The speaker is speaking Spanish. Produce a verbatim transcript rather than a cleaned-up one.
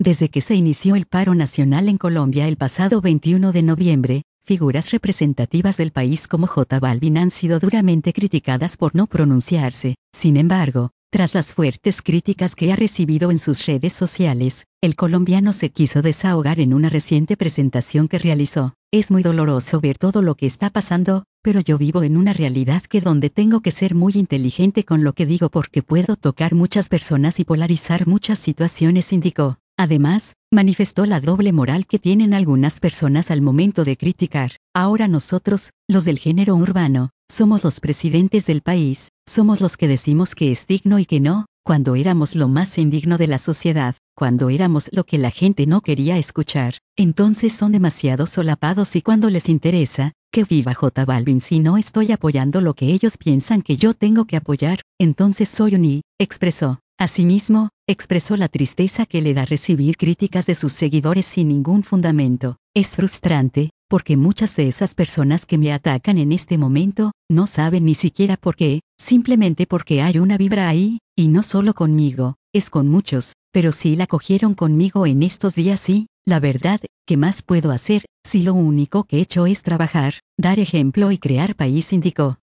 Desde que se inició el paro nacional en Colombia el pasado veintiuno de noviembre, figuras representativas del país como J Balvin han sido duramente criticadas por no pronunciarse. Sin embargo, tras las fuertes críticas que ha recibido en sus redes sociales, el colombiano se quiso desahogar en una reciente presentación que realizó. Es muy doloroso ver todo lo que está pasando, pero yo vivo en una realidad que donde tengo que ser muy inteligente con lo que digo porque puedo tocar muchas personas y polarizar muchas situaciones, indicó. Además, manifestó la doble moral que tienen algunas personas al momento de criticar. Ahora nosotros, los del género urbano, somos los presidentes del país, somos los que decimos que es digno y que no, cuando éramos lo más indigno de la sociedad, cuando éramos lo que la gente no quería escuchar. Entonces son demasiado solapados y cuando les interesa, que viva J Balvin si no estoy apoyando lo que ellos piensan que yo tengo que apoyar, entonces soy un I, expresó. Asimismo, expresó la tristeza que le da recibir críticas de sus seguidores sin ningún fundamento. Es frustrante, porque muchas de esas personas que me atacan en este momento, no saben ni siquiera por qué, simplemente porque hay una vibra ahí, y no solo conmigo, es con muchos, pero sí la cogieron conmigo en estos días y, la verdad, ¿qué más puedo hacer, si lo único que he hecho es trabajar, dar ejemplo y crear país?, indicó.